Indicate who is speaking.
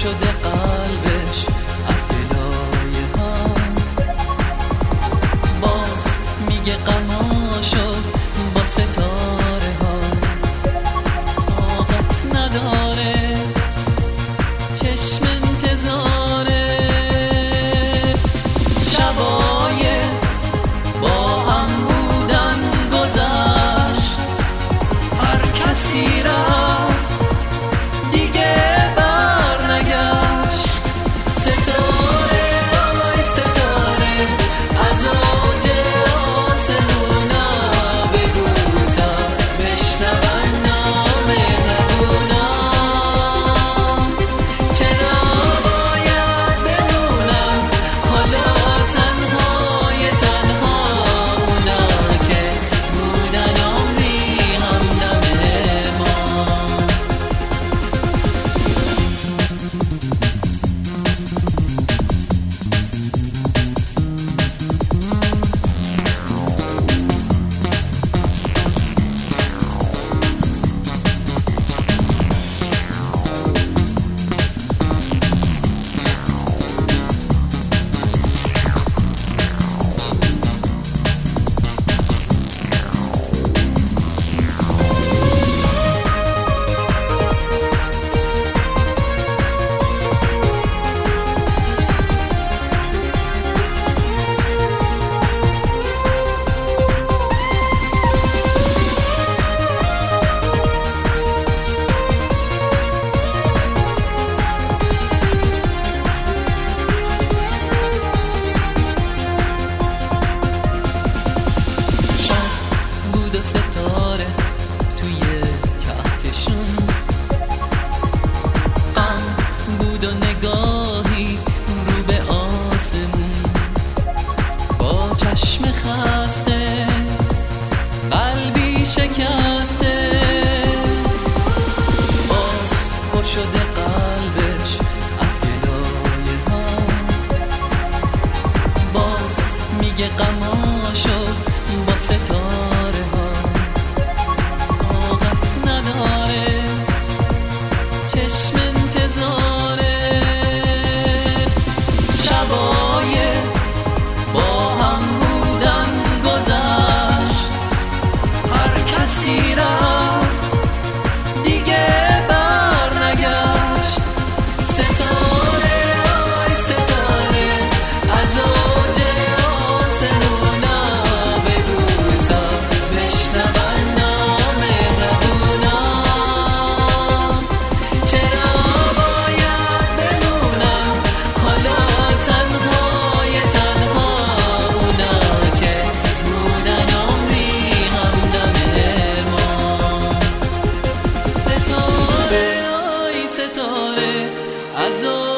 Speaker 1: شده قلبش از گلایه ها، باز میگه غماشو با ستاره ها طاقت نداره، چشم انتظاره. شبای با هم بودن گذشت، هر کسی رفت دیگه برنگشت. ستاره آی ستاره از اوج آسمونا بگو تا بشنون نام مهربونا. چرا باید بمونم حالا تنهای تنها، اونا که بودن عمری همدم ما. ستاره توی کهکشون، غم بود و نگاهی رو به آسمون، با چشم خسته قلبی شکسته، باز پر شده قلبش از گلایه ها، باز میگه غماشو با ستاره ها طاقت نداره، چشم انتظاره. شبای با هم بودن گذشت، هر کسی رفت دیگه برنگشت. ستاره آی ستاره از اوج آسمونا بگو تا بشنون نام مهربونا. چرا باید بمونم حالا تنهای تنها، اونا که بودن عمری همدم ما. ستاره آی ستاره از